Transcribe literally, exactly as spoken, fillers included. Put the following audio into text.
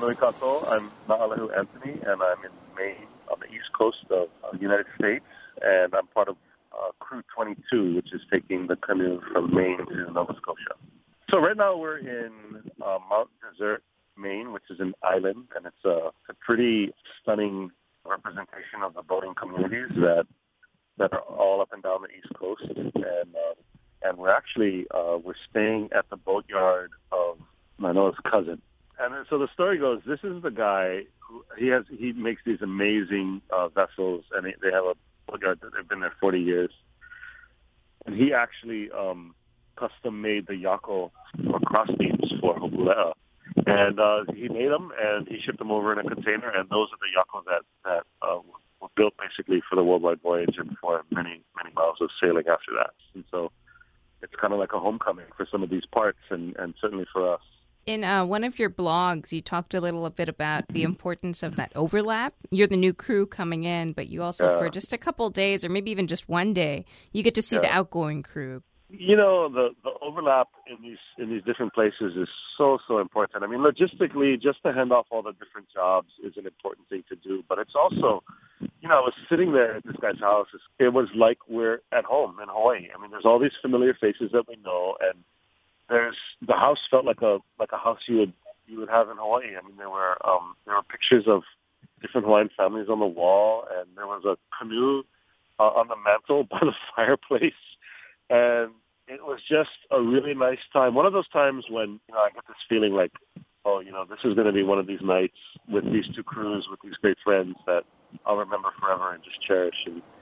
Nui Kato. I'm Na'alahu Anthony, and I'm in Maine on the east coast of the United States, and I'm part of uh, Crew twenty-two, which is taking the canoe from Maine to Nova Scotia. So right now we're in uh, Mount Desert, Maine, which is an island, and it's a, it's a pretty stunning representation of the boating communities that that are all up and down the East Coast, and uh, and we're actually uh, we're staying at the boatyard of Manoa's cousin. And so the story goes: this is the guy who he has. He makes these amazing uh, vessels, and they have a boatyard that they've been there forty years. And he actually um, custom made the yako or cross beams for Hopulea. And uh, he made them, and he shipped them over in a container. And those are the yako that that uh, were built basically for the worldwide voyage and for many many miles of sailing after that. And so it's kind of like a homecoming for some of these parts, and, and certainly for us. In uh, one of your blogs, you talked a little bit about the importance of that overlap. You're the new crew coming in, but you also, yeah. for just a couple of days, or maybe even just one day, you get to see yeah. the outgoing crew. You know, the, the overlap in these in these different places is so, so important. I mean, logistically, just to hand off all the different jobs is an important thing to do. But it's also, you know, I was sitting there at this guy's house. It was like we're at home in Hawaii. I mean, there's all these familiar faces that we know, and there's the house felt like a like a house you would you would have in Hawaii. I mean, there were um, there were pictures of different Hawaiian families on the wall, and there was a canoe uh, on the mantle by the fireplace, and it was just a really nice time. One of those times when, you know, I get this feeling like, oh, you know, this is going to be one of these nights with these two crews, with these great friends that I'll remember forever and just cherish. And